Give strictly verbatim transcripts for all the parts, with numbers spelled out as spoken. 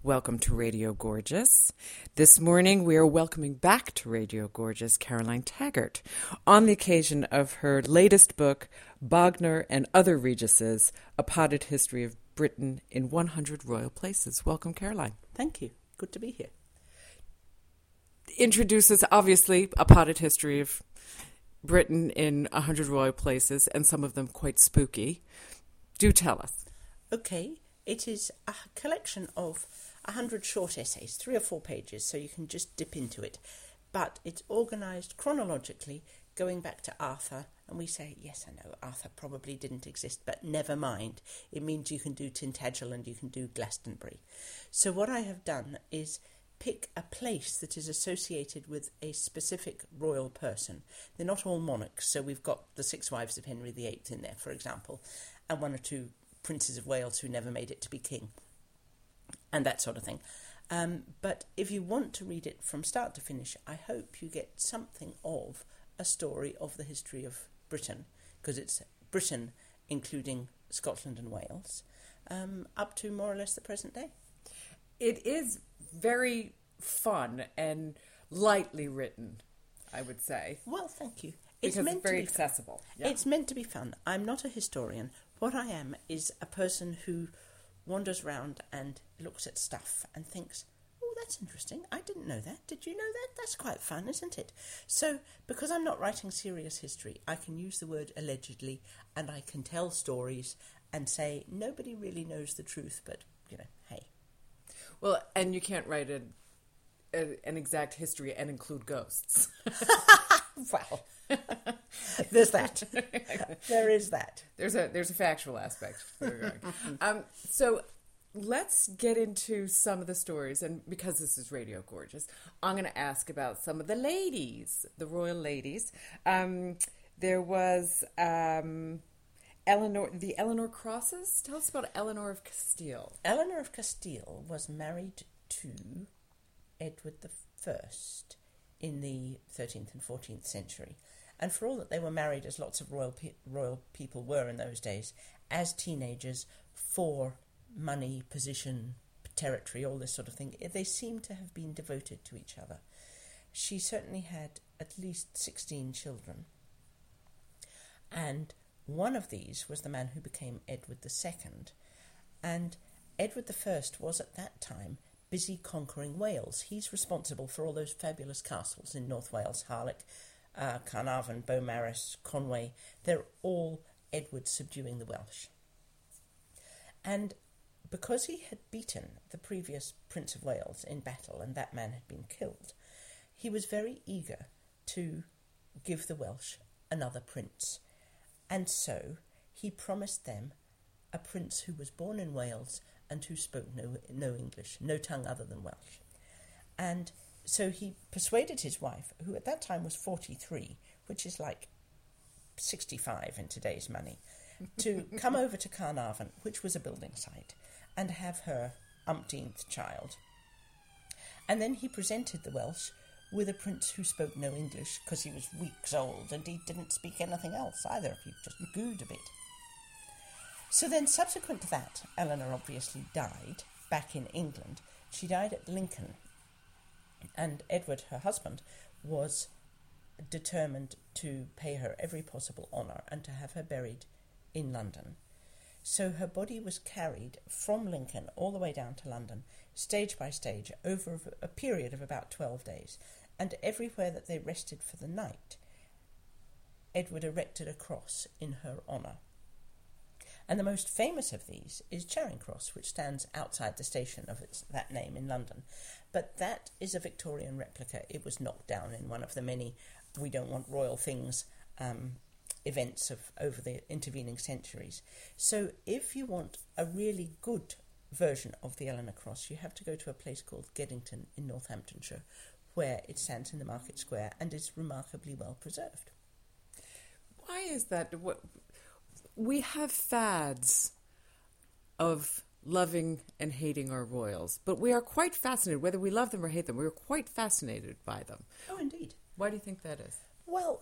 Welcome to Radio Gorgeous. This morning we are welcoming back to Radio Gorgeous Caroline Taggart on the occasion of her latest book, Bognor and Other Reguses, A Potted History of Britain in one hundred Royal Places. Welcome, Caroline. Thank you. Good to be here. Introduces, obviously, a potted history of Britain in one hundred Royal Places, and some of them quite spooky. Do tell us. Okay. It is a collection of one hundred short essays, three or four pages, so you can just dip into it. But it's organised chronologically, going back to Arthur. And we say, yes, I know, Arthur probably didn't exist, but never mind. It means you can do Tintagel and you can do Glastonbury. So what I have done is pick a place that is associated with a specific royal person. They're not all monarchs, so we've got the six wives of Henry the Eighth in there, for example, and one or two princes of Wales who never made it to be king, and that sort of thing. Um, but if you want to read it from start to finish, I hope you get something of a story of the history of Britain, because it's Britain, including Scotland and Wales, um, up to more or less the present day. It is very fun and lightly written, I would say. Well, thank you. It's It's meant very to be accessible. Fun. Yeah. It's meant to be fun. I'm not a historian. What I am is a person who wanders around and looks at stuff and thinks, oh, that's interesting. I didn't know that. Did you know that? That's quite fun, isn't it? So, because I'm not writing serious history, I can use the word allegedly, and I can tell stories and say, nobody really knows the truth, but, you know, hey. Well, and you can't write a, a, an exact history and include ghosts. Well, there's that. There is that. There's a there's a factual aspect. um, so let's get into some of the stories, and because this is Radio Gorgeous, I'm going to ask about some of the ladies, the royal ladies. Um, there was um, Eleanor, the Eleanor Crosses. Tell us about Eleanor of Castile. Eleanor of Castile was married to Edward the First in the thirteenth and fourteenth century. And for all that they were married, as lots of royal pe- royal people were in those days, as teenagers, for money, position, territory, all this sort of thing, they seem to have been devoted to each other. She certainly had at least sixteen children. And one of these was the man who became Edward the Second. And Edward the First was at that time busy conquering Wales. He's responsible for all those fabulous castles in North Wales, Harlech, uh, Carnarvon, Beaumaris, Conway. They're all Edward subduing the Welsh. And because he had beaten the previous Prince of Wales in battle, and that man had been killed, he was very eager to give the Welsh another prince. And so he promised them a prince who was born in Wales and who spoke no no English, no tongue other than Welsh. And so he persuaded his wife, who at that time was forty-three, which is like sixty-five in today's money, to come over to Carnarvon, which was a building site, and have her umpteenth child. And then he presented the Welsh with a prince who spoke no English, because he was weeks old, and he didn't speak anything else either, he just gooed a bit. So then, subsequent to that, Eleanor obviously died back in England. She died at Lincoln, and Edward, her husband, was determined to pay her every possible honour and to have her buried in London. So her body was carried from Lincoln all the way down to London, stage by stage, over a period of about twelve days. And everywhere that they rested for the night, Edward erected a cross in her honour. And the most famous of these is Charing Cross, which stands outside the station of its, that name in London. But that is a Victorian replica. It was knocked down in one of the many we don't want royal things um, events of over the intervening centuries. So if you want a really good version of the Eleanor Cross, you have to go to a place called Geddington in Northamptonshire, where it stands in the market square and is remarkably well preserved. Why is that? What... We have fads of loving and hating our royals, but we are quite fascinated, whether we love them or hate them, we are quite fascinated by them. Oh, indeed. Why do you think that is? Well,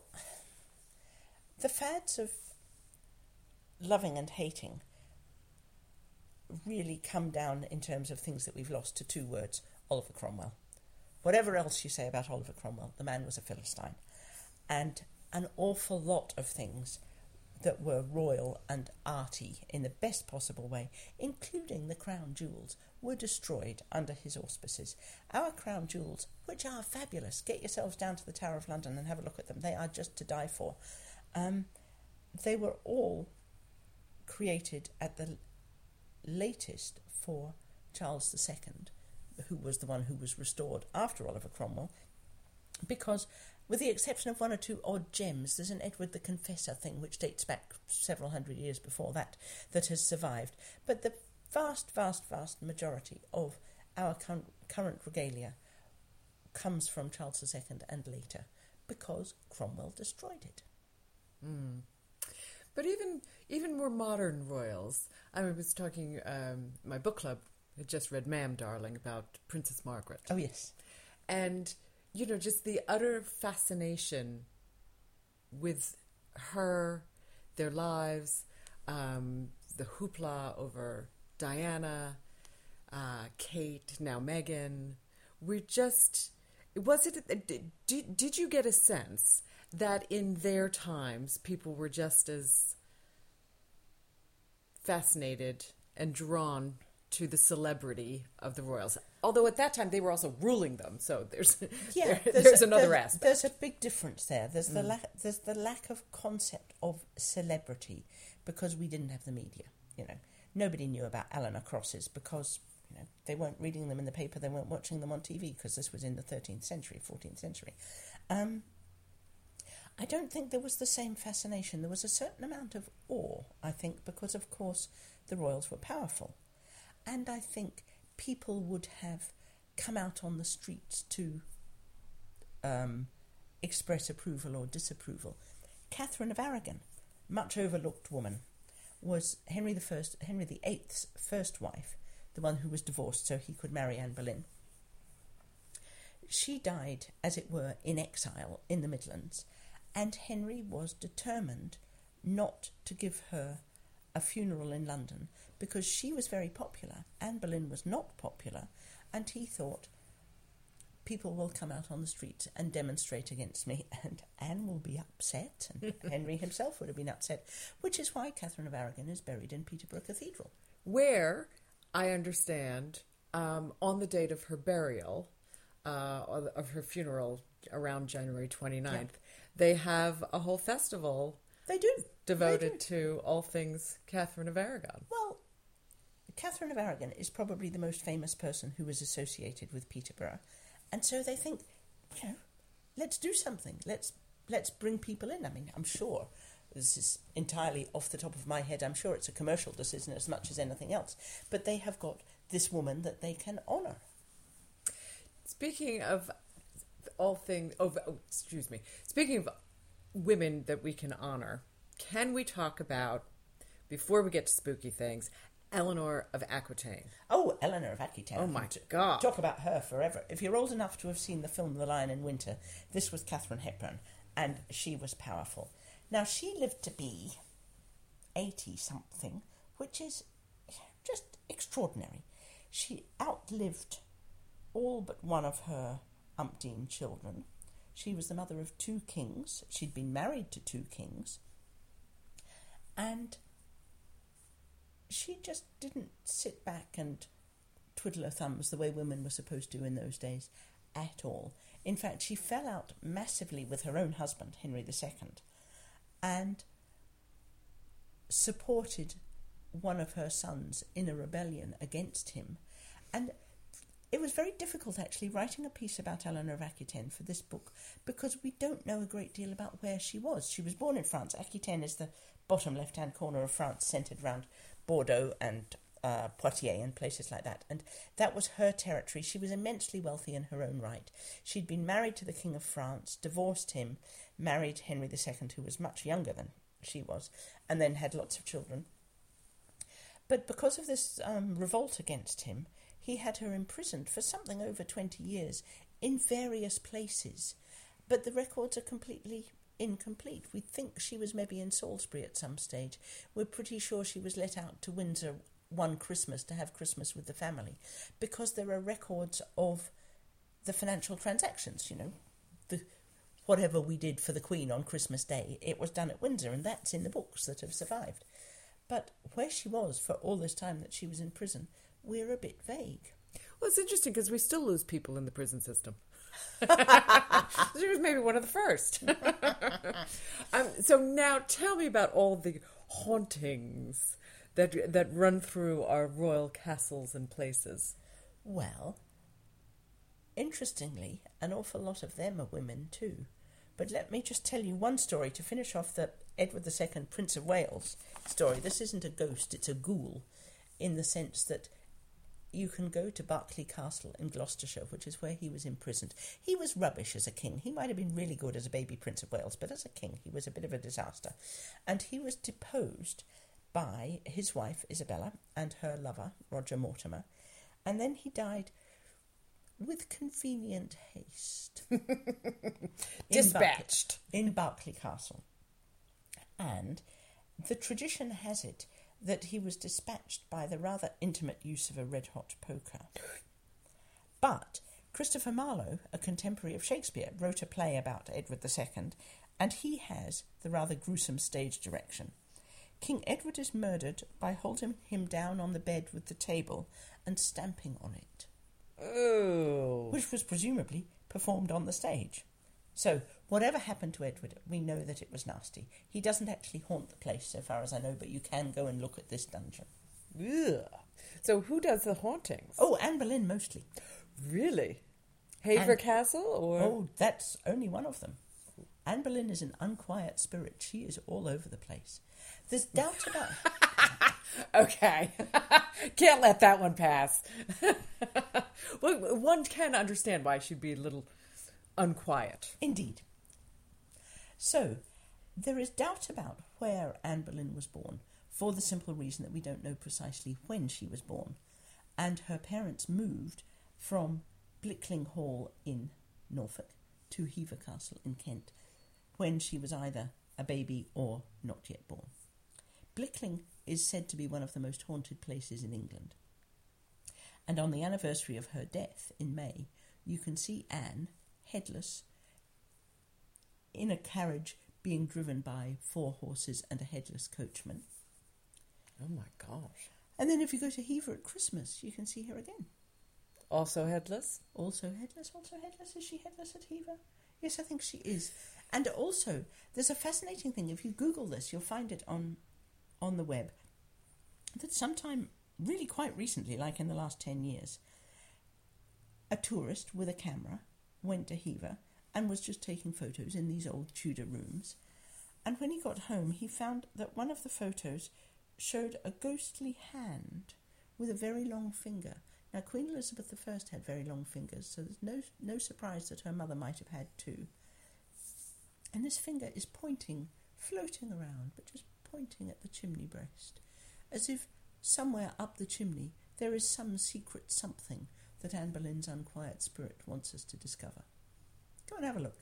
the fads of loving and hating really come down in terms of things that we've lost to two words: Oliver Cromwell. Whatever else you say about Oliver Cromwell, the man was a Philistine. And an awful lot of things that were royal and arty in the best possible way, including the crown jewels, were destroyed under his auspices. Our crown jewels, which are fabulous, get yourselves down to the Tower of London and have a look at them. They are just to die for. Um, they were all created at the latest for Charles the Second, who was the one who was restored after Oliver Cromwell, because with the exception of one or two odd gems, there's an Edward the Confessor thing which dates back several hundred years before that, that has survived. But the vast, vast, vast majority of our current, current regalia comes from Charles the Second and later, because Cromwell destroyed it. Mm. But even even more modern royals, I was talking, um, my book club had just read Ma'am Darling about Princess Margaret. Oh, yes. And, you know, just the utter fascination with her, their lives, um, the hoopla over Diana, uh, Kate, now Meghan. We're just, was it, did, did you get a sense that in their times people were just as fascinated and drawn to the celebrity of the royals? Although at that time they were also ruling them, so there's yeah, there, there's, there's a, another there's, aspect. There's a big difference there. There's the Mm. lack there's the lack of concept of celebrity because we didn't have the media. You know, nobody knew about Eleanor Crosses because you know they weren't reading them in the paper, they weren't watching them on T V because this was in the thirteenth century, fourteenth century. Um, I don't think there was the same fascination. There was a certain amount of awe, I think, because of course the royals were powerful. And I think people would have come out on the streets to um, express approval or disapproval. Catherine of Aragon, much overlooked woman, was Henry the First, Henry the Eighth's first wife, the one who was divorced so he could marry Anne Boleyn. She died, as it were, in exile in the Midlands, and Henry was determined not to give her a funeral in London because she was very popular. Anne Boleyn was not popular, and he thought, people will come out on the streets and demonstrate against me, and Anne will be upset, and Henry himself would have been upset, which is why Catherine of Aragon is buried in Peterborough Cathedral. Where, I understand, um, on the date of her burial, uh, of her funeral around January twenty-ninth, yeah. they have a whole festival They do. devoted they do. to all things Catherine of Aragon. Well, Catherine of Aragon is probably the most famous person who was associated with Peterborough, and so they think, you know, let's do something. Let's let's bring people in. I mean, I'm sure this is entirely off the top of my head. I'm sure it's a commercial decision as much as anything else, but they have got this woman that they can honour. Speaking of all things, oh, oh, excuse me. Speaking of women that we can honour, can we talk about, before we get to spooky things, Eleanor of Aquitaine? Oh, Eleanor of Aquitaine. Oh my God. Talk about her forever. If you're old enough to have seen the film The Lion in Winter, this was Katharine Hepburn, and she was powerful. Now, she lived to be eighty-something, which is just extraordinary. She outlived all but one of her umpteen children. She was the mother of two kings. She'd been married to two kings. And she just didn't sit back and twiddle her thumbs the way women were supposed to in those days at all. In fact, she fell out massively with her own husband, Henry the Second, and supported one of her sons in a rebellion against him. And it was very difficult, actually, writing a piece about Eleanor of Aquitaine for this book because we don't know a great deal about where she was. She was born in France. Aquitaine is the bottom left-hand corner of France, centred around Bordeaux and uh, Poitiers and places like that. And that was her territory. She was immensely wealthy in her own right. She'd been married to the King of France, divorced him, married Henry the Second, who was much younger than she was, and then had lots of children. But because of this um, revolt against him, he had her imprisoned for something over twenty years in various places. But the records are completely incomplete. We think she was maybe in Salisbury at some stage. We're pretty sure she was let out to Windsor one Christmas to have Christmas with the family, because there are records of the financial transactions, you know, the whatever we did for the Queen on Christmas Day, it was done at Windsor, and that's in the books that have survived. But where she was for all this time that she was in prison, we're a bit vague. Well, it's interesting because we still lose people in the prison system. She was maybe one of the first. um, so now tell me about all the hauntings that that run through our royal castles and places. Well, interestingly, an awful lot of them are women too. But let me just tell you one story to finish off the Edward the Second, Prince of Wales story. This isn't a ghost, it's a ghoul, in the sense that you can go to Berkeley Castle in Gloucestershire, which is where he was imprisoned. He was rubbish as a king. He might have been really good as a baby Prince of Wales, but as a king he was a bit of a disaster. And he was deposed by his wife Isabella and her lover Roger Mortimer, and then he died with convenient haste. Dispatched. In, Bar- in Berkeley Castle. And the tradition has it that he was dispatched by the rather intimate use of a red-hot poker. But Christopher Marlowe, a contemporary of Shakespeare, wrote a play about Edward the Second, and he has the rather gruesome stage direction. King Edward is murdered by holding him down on the bed with the table and stamping on it. Oh. Which was presumably performed on the stage. So, whatever happened to Edward, we know that it was nasty. He doesn't actually haunt the place, so far as I know, but you can go and look at this dungeon. Ugh. So who does the hauntings? Oh, Anne Boleyn mostly. Really? Haver And- Castle? Or Oh, that's only one of them. Anne Boleyn is an unquiet spirit. She is all over the place. There's doubt about... Okay. Can't let that one pass. Well, one can understand why she'd be a little unquiet. Indeed. So, there is doubt about where Anne Boleyn was born, for the simple reason that we don't know precisely when she was born. And her parents moved from Blickling Hall in Norfolk to Hever Castle in Kent when she was either a baby or not yet born. Blickling is said to be one of the most haunted places in England. And on the anniversary of her death in May, you can see Anne, headless, in a carriage being driven by four horses and a headless coachman. Oh my gosh. And then if you go to Hever at Christmas, you can see her again. Also headless? Also headless, also headless. Is she headless at Hever? Yes, I think she is. And also, there's a fascinating thing. If you Google this, you'll find it on on the web, that sometime really quite recently, like in the last ten years, a tourist with a camera went to Hever and was just taking photos in these old Tudor rooms. And when he got home, he found that one of the photos showed a ghostly hand with a very long finger. Now, Queen Elizabeth the First had very long fingers, so there's no no surprise that her mother might have had too. And this finger is pointing, floating around, but just pointing at the chimney breast, as if somewhere up the chimney there is some secret something that Anne Boleyn's unquiet spirit wants us to discover. Go and have a look.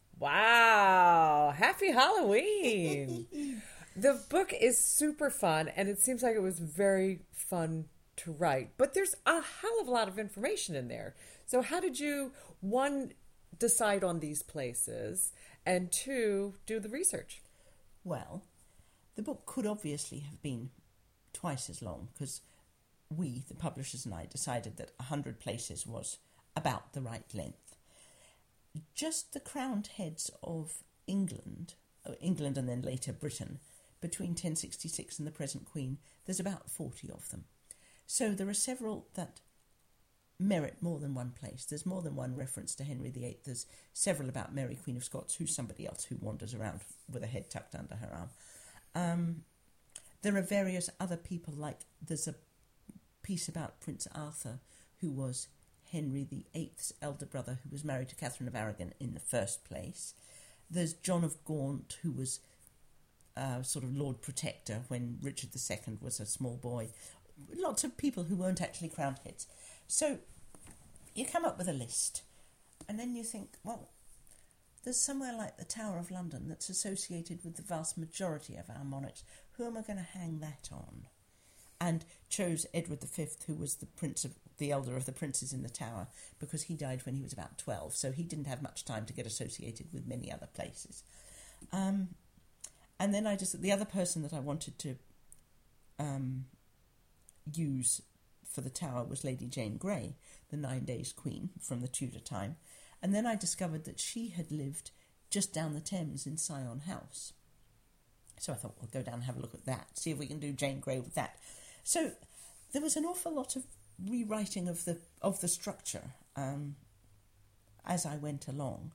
Wow. Happy Halloween. The book is super fun, and it seems like it was very fun to write. But there's a hell of a lot of information in there. So how did you, one, decide on these places, and two, do the research? Well, the book could obviously have been twice as long, because we, the publishers and I, decided that one hundred places was about the right length. Just the crowned heads of England, England and then later Britain, between ten sixty-six and the present Queen, there's about forty of them. So there are several that merit more than one place. There's more than one reference to Henry the Eighth. There's several about Mary, Queen of Scots, who's somebody else who wanders around with a head tucked under her arm. Um, there are various other people, like there's a piece about Prince Arthur, who was Henry the Eighth's elder brother, who was married to Catherine of Aragon in the first place. There's John of Gaunt, who was uh, sort of Lord Protector when Richard the Second was a small boy. Lots of people who weren't actually crowned heads. So you come up with a list, and then you think, well, there's somewhere like the Tower of London that's associated with the vast majority of our monarchs. Who am I going to hang that on? and chose Edward the Fifth, who was the prince of the elder of the princes in the Tower, because he died when he was about twelve, so he didn't have much time to get associated with many other places. Um, and then I just the other person that I wanted to um, use for the Tower was Lady Jane Grey, the Nine Days Queen from the Tudor time, and then I discovered that she had lived just down the Thames in Sion House. So I thought, we'll go down and have a look at that, see if we can do Jane Grey with that. So there was an awful lot of rewriting of the of the structure um, as I went along.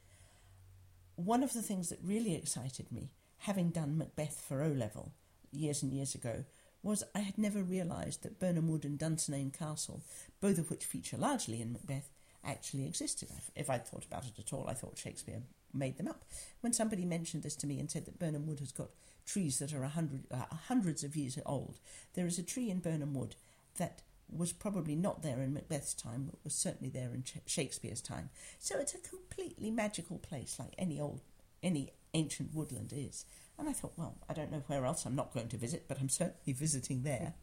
One of the things that really excited me, having done Macbeth for O-level years and years ago, was I had never realised that Birnam Wood and Dunsinane Castle, both of which feature largely in Macbeth, actually existed. If I'd thought about it at all, I thought Shakespeare made them up. When somebody mentioned this to me and said that Birnam Wood has got trees that are a hundred, uh, hundreds of years old, there is a tree in Birnam Wood that was probably not there in Macbeth's time, but was certainly there in Shakespeare's time. So it's a completely magical place, like any old, any ancient woodland is. And I thought, well, I don't know where else I'm not going to visit, but I'm certainly visiting there.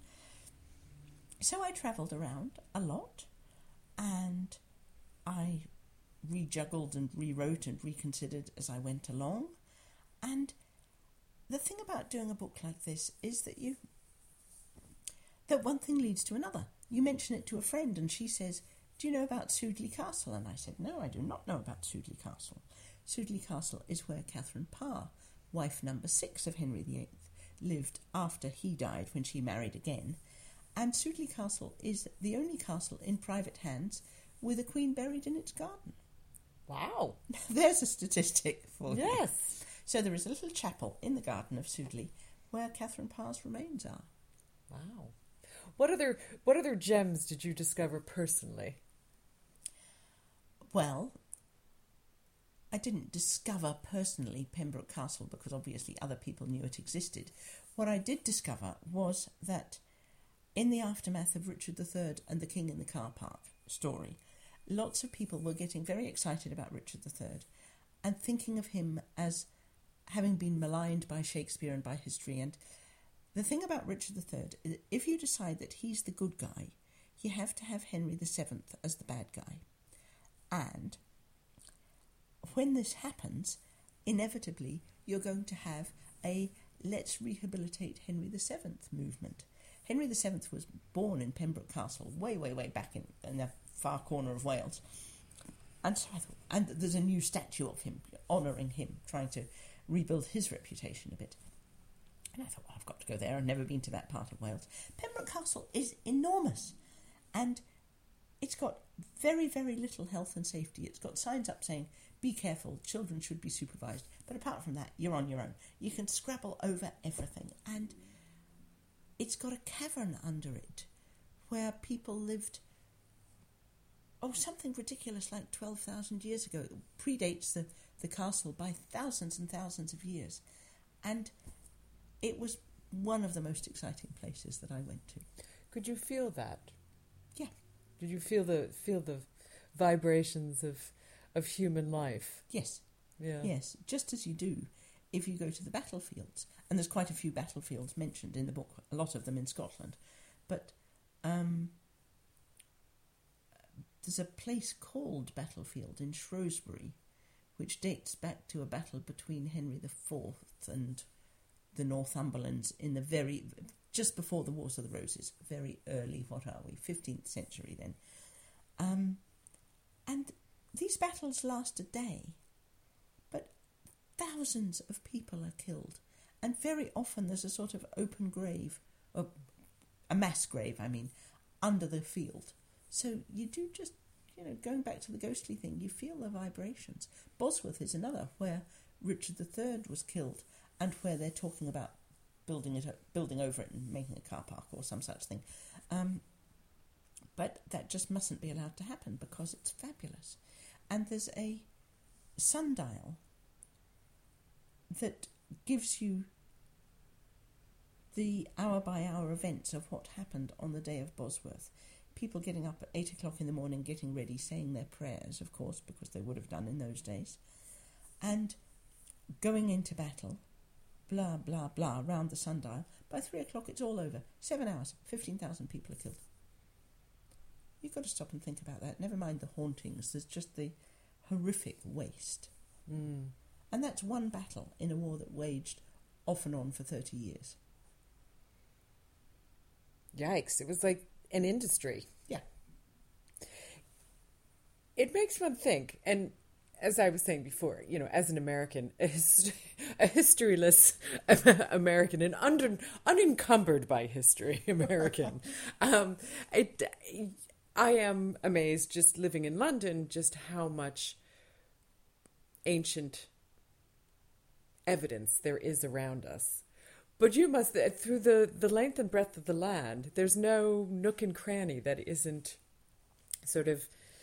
So I travelled around a lot, and I rejuggled and rewrote and reconsidered as I went along. And the thing about doing a book like this is that you that one thing leads to another. You mention it to a friend and she says, do you know about Sudeley Castle? And I said, no, I do not know about Sudeley Castle. Sudeley Castle is where Catherine Parr, wife number six of Henry the Eighth, lived after he died when she married again. And Sudeley Castle is the only castle in private hands with a queen buried in its garden. Wow. There's a statistic for you. Yes. So there is a little chapel in the garden of Sudeley where Catherine Parr's remains are. Wow. What other what other gems did you discover personally? Well, I didn't discover personally Pembroke Castle because obviously other people knew it existed. What I did discover was that in the aftermath of Richard the Third and the King in the Car Park story, lots of people were getting very excited about Richard the Third and thinking of him as having been maligned by Shakespeare and by history. And the thing about Richard the Third is that if you decide that he's the good guy, you have to have Henry the Seventh as the bad guy. And when this happens, inevitably you're going to have a let's rehabilitate Henry the Seventh movement. Henry the Seventh was born in Pembroke Castle, way, way, way back in, in the far corner of Wales. And so I thought, and there's a new statue of him, honouring him, trying to rebuild his reputation a bit. And I thought, well, I've got to go there. I've never been to that part of Wales. Pembroke Castle is enormous. And it's got very, very little health and safety. It's got signs up saying, be careful, children should be supervised. But apart from that, you're on your own. You can scrabble over everything. And it's got a cavern under it where people lived, oh, something ridiculous like twelve thousand years ago. It predates the, the castle by thousands and thousands of years. And it was one of the most exciting places that I went to. Could you feel that? Yeah. Did you feel the feel the vibrations of of human life? Yes. Yeah. Yes, just as you do if you go to the battlefields. And there's quite a few battlefields mentioned in the book, a lot of them in Scotland. But um, there's a place called Battlefield in Shrewsbury, which dates back to a battle between Henry the Fourth and the Northumberlands in the very, just before the Wars of the Roses, very early, what are we, fifteenth century then. Um, and these battles last a day, but thousands of people are killed. And very often there's a sort of open grave, or a mass grave, I mean, under the field. So you do just, you know, going back to the ghostly thing, you feel the vibrations. Bosworth is another, where Richard the Third was killed, and where they're talking about building it, building over it and making a car park or some such thing. Um, but that just mustn't be allowed to happen because it's fabulous. And there's a sundial that gives you the hour-by-hour events of what happened on the day of Bosworth. People getting up at eight o'clock in the morning, getting ready, saying their prayers, of course, because they would have done in those days, and going into battle, blah, blah, blah, round the sundial, By three o'clock, it's all over. Seven hours, fifteen thousand people are killed. You've got to stop and think about that. Never mind the hauntings. There's just the horrific waste. Mm. And that's one battle in a war that waged off and on for thirty years. Yikes. It was like an industry. Yeah. It makes one think, and as I was saying before, you know, as an American, a, hist- a historyless American, an un- unencumbered by history American, um, it, I am amazed just living in London, just how much ancient evidence there is around us. But you must, through the, the length and breadth of the land, there's no nook and cranny that isn't sort of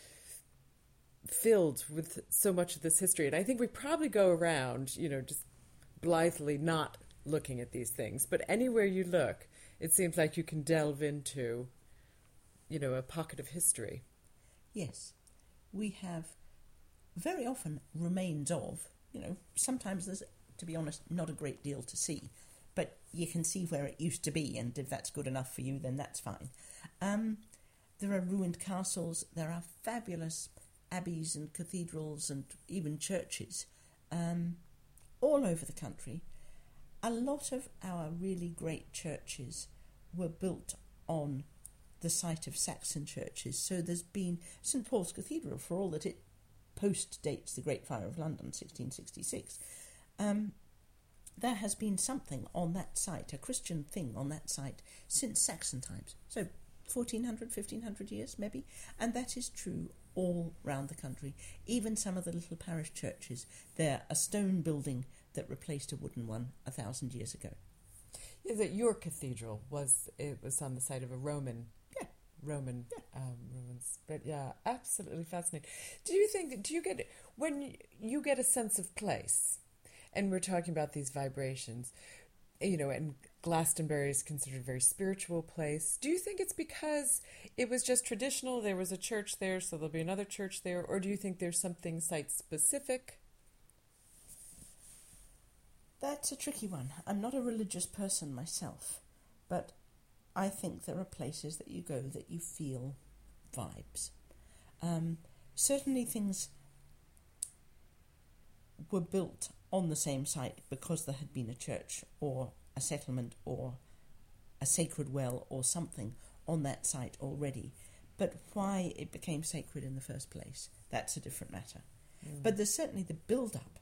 filled with so much of this history. And I think we probably go around, you know, just blithely not looking at these things. But anywhere you look, it seems like you can delve into, you know, a pocket of history. Yes. We have very often remains of, you know, sometimes there's, to be honest, not a great deal to see. But you can see where it used to be, and if that's good enough for you, then that's fine. Um, there are ruined castles, there are fabulous abbeys and cathedrals and even churches um, all over the country. A lot of our really great churches were built on the site of Saxon churches. So there's been Saint Paul's Cathedral, for all that it post-dates the Great Fire of London, sixteen sixty-six. Um, there has been something on that site, a Christian thing on that site, since Saxon times. So fourteen hundred, fifteen hundred years, maybe. And that is true all round the country. Even some of the little parish churches, they're a stone building that replaced a wooden one a thousand years ago. Is it your cathedral was it was on the site of a Roman yeah Roman yeah. um, ruins? But yeah, absolutely fascinating. Do you think? Do you get when you get a sense of place? And we're talking about these vibrations, you know, and Glastonbury is considered a very spiritual place. Do you think it's because it was just traditional? There was a church there, so there'll be another church there, or do you think there's something site specific? That's a tricky one. I'm not a religious person myself, but I think there are places that you go that you feel vibes. Um, certainly things were built on the same site because there had been a church or a settlement or a sacred well or something on that site already. But why it became sacred in the first place, that's a different matter. Mm. But there's certainly the build-up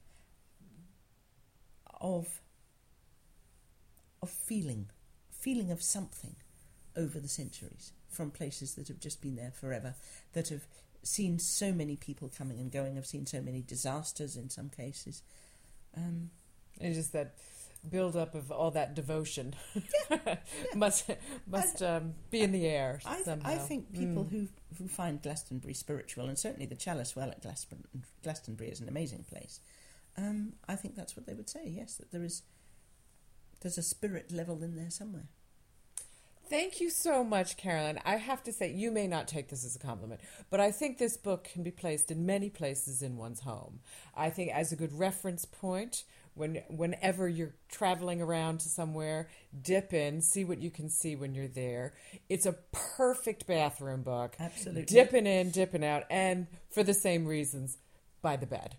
of of feeling, feeling of something over the centuries from places that have just been there forever, that have seen so many people coming and going, have seen so many disasters in some cases. Um, it's just that build-up of all that devotion yeah, yeah. must must I, um, be in the air I, somehow. I think people mm. who who find Glastonbury spiritual, and certainly the Chalice Well at Glaston, Glastonbury is an amazing place. Um, I think that's what they would say. Yes, that there is there's a spirit level in there somewhere. Thank you so much, Caroline. I have to say, you may not take this as a compliment, but I think this book can be placed in many places in one's home. I think as a good reference point, when whenever you're traveling around to somewhere, dip in, see what you can see when you're there. It's a perfect bathroom book. Absolutely. Dipping in, dipping out, and for the same reasons, by the bed.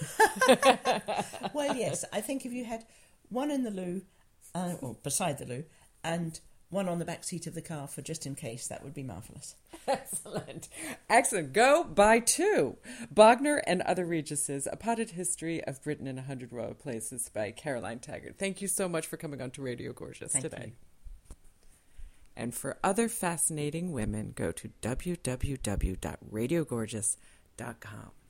Well, yes, I think if you had one in the loo, uh, or beside the loo, and one on the back seat of the car for just in case, that would be marvellous. Excellent. Excellent. Go buy two. Bognor and Other Reguses, A Potted History of Britain in a Hundred Royal Places by Caroline Taggart. Thank you so much for coming on to Radio Gorgeous Thank today. You. And for other fascinating women, go to w w w dot radio gorgeous dot com.